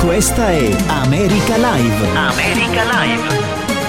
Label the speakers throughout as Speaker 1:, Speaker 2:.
Speaker 1: Questa è America Live.
Speaker 2: America Live.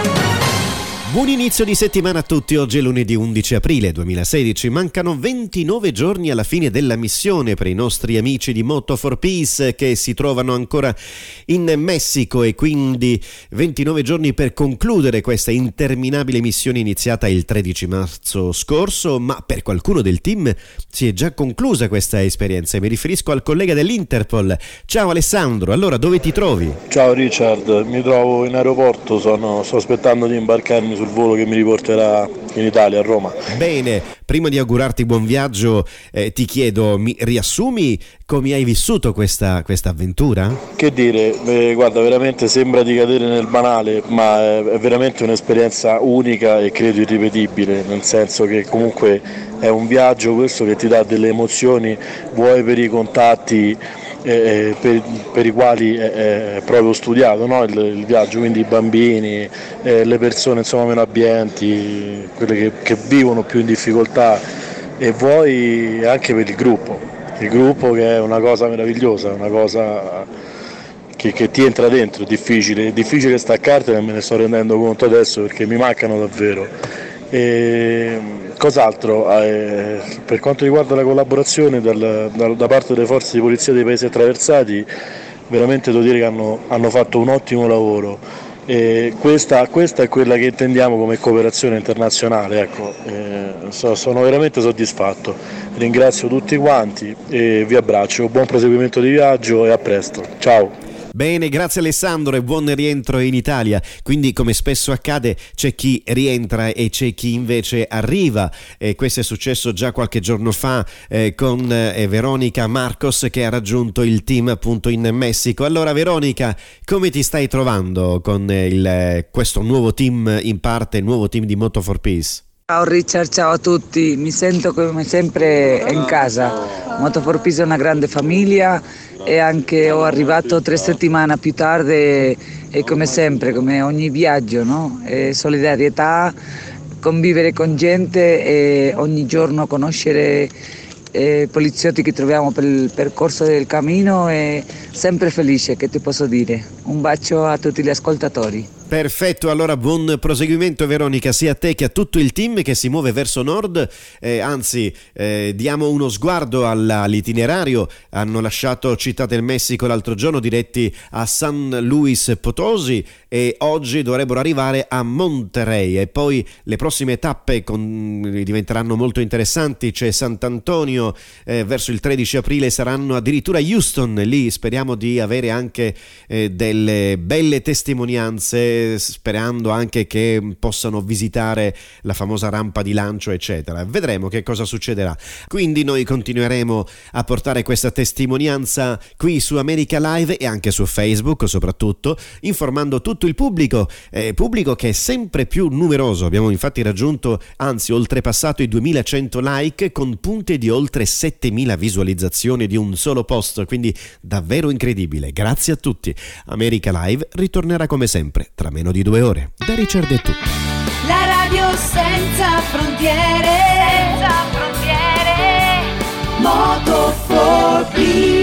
Speaker 3: Buon inizio di settimana a tutti, oggi è lunedì 11 aprile 2016, mancano 29 giorni alla fine della missione per i nostri amici di Moto for Peace che si trovano ancora in Messico e quindi 29 giorni per concludere questa interminabile missione iniziata il 13 marzo scorso, ma per qualcuno del team si è già conclusa questa esperienza e mi riferisco al collega dell'Interpol. Ciao Alessandro, allora dove ti trovi?
Speaker 4: Ciao Richard, mi trovo in aeroporto, sto aspettando di imbarcarmi sul volo che mi riporterà in Italia, a Roma.
Speaker 3: Bene, prima di augurarti buon viaggio ti chiedo, mi riassumi come hai vissuto questa avventura?
Speaker 4: Che dire, guarda, veramente sembra di cadere nel banale, ma è veramente un'esperienza unica e credo irripetibile, nel senso che comunque è un viaggio questo che ti dà delle emozioni, vuoi per i contatti per i quali è proprio studiato, no? il viaggio, quindi i bambini, le persone insomma meno abbienti, quelle che vivono più in difficoltà, e vuoi anche per il gruppo che è una cosa meravigliosa, una cosa che ti entra dentro, è difficile staccartene, me ne sto rendendo conto adesso perché mi mancano davvero. Cos'altro? Per quanto riguarda la collaborazione da parte delle forze di polizia dei paesi attraversati, veramente devo dire che hanno fatto un ottimo lavoro. Questa è quella che intendiamo come cooperazione internazionale, ecco. Sono veramente soddisfatto, ringrazio tutti quanti e vi abbraccio, buon proseguimento di viaggio e a presto, ciao!
Speaker 3: Bene, grazie Alessandro e buon rientro in Italia. Quindi, come spesso accade, c'è chi rientra e c'è chi invece arriva, e questo è successo già qualche giorno fa con Veronica Marcos, che ha raggiunto il team appunto in Messico. Allora Veronica, come ti stai trovando con questo nuovo team, in parte nuovo team di Moto for Peace?
Speaker 5: Ciao Richard, ciao a tutti, mi sento come sempre in casa. Moto for Peace è una grande famiglia e anche ho arrivato 3 settimane più tardi e come sempre, come ogni viaggio, no? Solidarietà, convivere con gente e ogni giorno conoscere poliziotti che troviamo per il percorso del cammino, e sempre felice, che ti posso dire. Un bacio a tutti gli ascoltatori.
Speaker 3: Perfetto, allora buon proseguimento Veronica, sia a te che a tutto il team che si muove verso nord, anzi diamo uno sguardo all'itinerario. Hanno lasciato Città del Messico l'altro giorno diretti a San Luis Potosi e oggi dovrebbero arrivare a Monterrey, e poi le prossime tappe diventeranno molto interessanti. C'è Sant'Antonio verso il 13 aprile, saranno addirittura Houston, lì speriamo di avere anche delle belle testimonianze, sperando anche che possano visitare la famosa rampa di lancio eccetera. Vedremo che cosa succederà, quindi noi continueremo a portare questa testimonianza qui su America Live e anche su Facebook soprattutto, informando tutto il pubblico che è sempre più numeroso. Abbiamo infatti raggiunto, anzi oltrepassato i 2100 like con punte di oltre 7000 visualizzazioni di un solo post, quindi davvero incredibile. Grazie a tutti. America Live ritornerà come sempre tra meno di 2 ore. Da Richard è tutto.
Speaker 6: La radio senza frontiere, Moto for Peace.